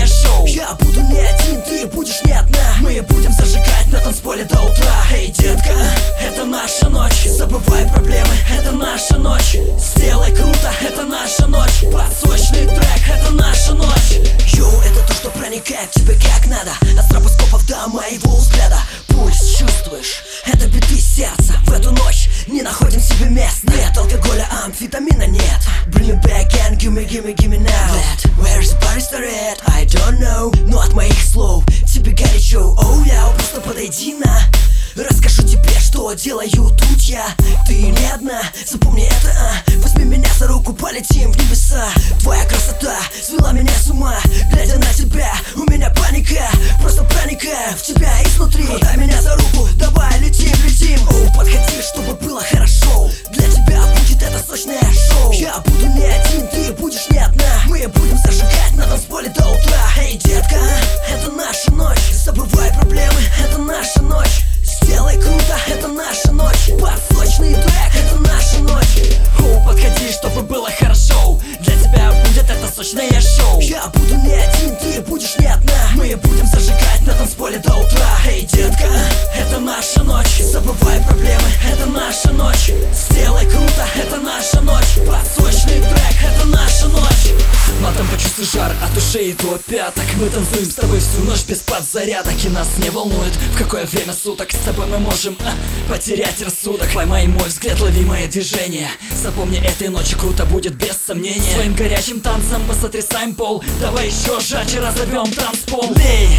сочное шоу. Я буду не один, ты будешь не одна. Мы будем зажигать на танцполе до утра. Эй, детка, это наша ночь. Забывай проблемы, это наша ночь. Сделай круто, это наша ночь. Под сочный трек, это наша ночь. Йоу, это то, что проникает в тебя как надо. От стробоскопов до моего взгляда. Пульс чувствуешь, это биты сердца. В эту ночь не находим себе мест. Нет алкоголя, амфетамина нет. Bring me back and give me now. Where's the party started? I don't know. Но от моих слов тебе горячо. Оу, я просто подойди на. Расскажу тебе, что делаю тут я. Ты не одна, запомни это, Возьми меня за руку, полетим в небеса. Твоя красота свела меня с ума. Глядя на тебя, у меня паника. Просто проникаю в тебя изнутри. Хватай меня за руку, давай летим. Оу, подходи, чтобы было хорошо. Для тебя будет это сочное шоу. Я буду не один, ты будешь не одна. Мы будем зажигать на танцполе до утра. Эй, детка, это наша ночь. Забывай проблемы, это наша ночь. Сделай круто, это наша ночь. Под сочный трек, это наша ночь. Оу, подходи, чтобы было хорошо. Для тебя будет это сочное шоу. Я буду не один, ты будешь не одна. Мы будем зажигать на танцполе до утра. Эй, детка, это наша ночь. Забывай проблемы, это наша ночь. Сделай круто, это наша ночь. Под сочный трек, это наша ночь. Матом почувствуй жар от ушей до пяток. Мы танцуем с тобой всю ночь без подзарядок. И нас не волнует, в какое время суток. С тобой мы можем потерять рассудок. Поймай мой взгляд, лови мои движения. Запомни, этой ночи круто будет без сомнения. Своим горячим танцем мы сотрясаем пол. Давай еще жарче разорвем танцпол.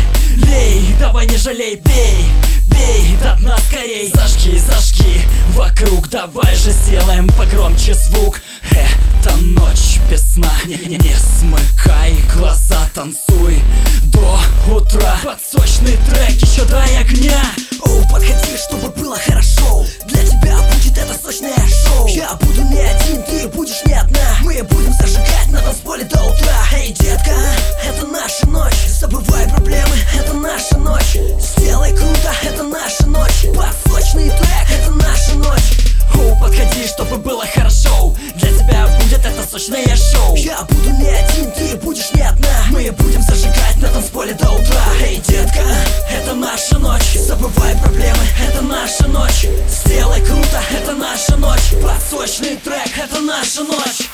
Лей, давай не жалей, бей до дна скорей. Зажги вокруг, давай же сделаем погромче звук. Это ночь без сна, не смыкай глаза, танцуй до утра. Под сочный трек еще дай огня. Оу, подходи, чтобы было хорошо. Для тебя будет это сочное шоу. Я буду не один, ты будешь не одна. Мы будем зажигать на танцполе до утра. Эй, детка, это наша ночь. Забывай проблемы, это наша ночь. Сделай круто, это наша ночь. Под сочный трек, это наша ночь. Оу, подходи, чтобы было хорошо. Для тебя будет это сочное шоу. Я буду не один, ты будешь не одна. Мы будем зажигать на танцполе до утра. Эй, детка, это наша ночь. Забывай проблемы, это наша ночь. Сделай круто, это наша ночь. Под сочный трек, это наша ночь.